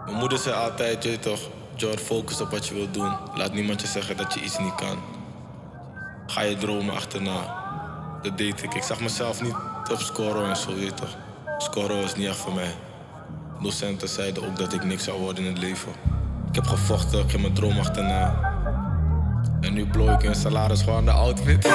Mijn moeder zei altijd, je weet toch, Jor, focus op wat je wilt doen. Laat niemand je zeggen dat je iets niet kan. Ga je dromen achterna. Dat deed ik. Ik zag mezelf niet op scoren en zo, weet je toch. Scoren was niet echt voor mij. Docenten zeiden ook dat ik niks zou worden in het leven. Ik heb gevochten, ik ging mijn droom achterna. En nu blow ik in salaris gewoon de outfit.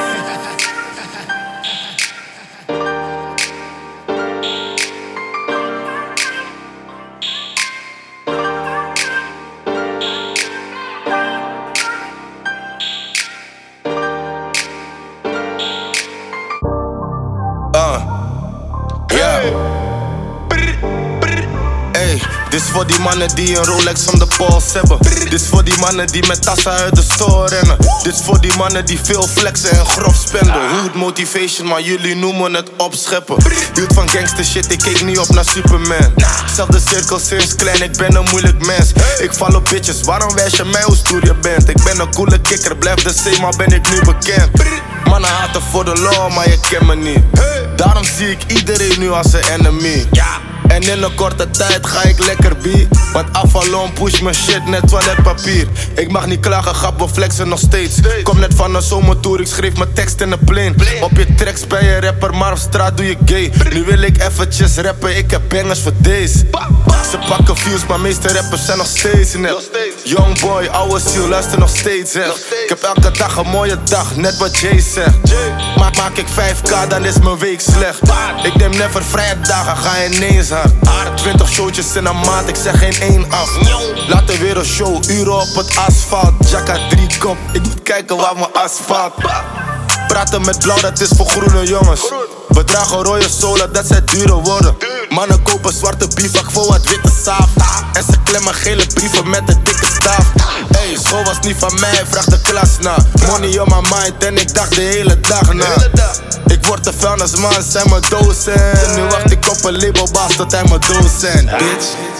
Dit is voor die mannen die een Rolex om de pols hebben. Dit is voor die mannen die met tassen uit de store rennen. Dit is voor die mannen die veel flexen en grof spenden. Hood motivation, maar jullie noemen het opscheppen. Hield van gangster shit, ik keek niet op naar Superman. Zelfde cirkel sinds klein, ik ben een moeilijk mens. Ik val op bitches, waarom wijs je mij hoe stoer je bent? Ik ben een coole kikker, blijf de same, maar ben ik nu bekend. Mannen haten voor de law, maar je kent me niet. Daarom zie ik iedereen nu als een enemy. En in een korte tijd ga ik lekker bi. Want Avalon push mijn shit net toiletpapier. Ik mag niet klagen, grappen flexen nog steeds. Kom net van een zomertour, ik schreef mijn tekst in een plane. Op je tracks ben je rapper, maar op straat doe je gay. Nu wil ik eventjes rappen, ik heb bangers voor deze. Ze pakken views, maar meeste rappers zijn nog steeds nep. Young boy, oude ziel, luister nog steeds echt. Ik heb elke dag een mooie dag, net wat Jay zegt. Maak ik 5k, dan is mijn week slecht. Ik neem never vrije dagen, ga ineens hard. 20 showtjes in een maand, ik zeg geen één af. Later weer een show, uren op het asfalt. Jacka 3 kop, ik moet kijken waar mijn asfalt. Praten met blauw, dat is voor groene jongens. We dragen rode zolen, dat zijn dure woorden. Mannen kopen zwarte bivak voor wat witte saaf. En ze klemmen gele brieven met een dikke staaf. Hey, school was niet van mij, vraag de klas na. Money on my mind en ik dacht de hele dag na. Ik word de vuilnisman, zijn mijn docent. Nu wacht ik op een labelbaas tot hij mijn docent, bitch.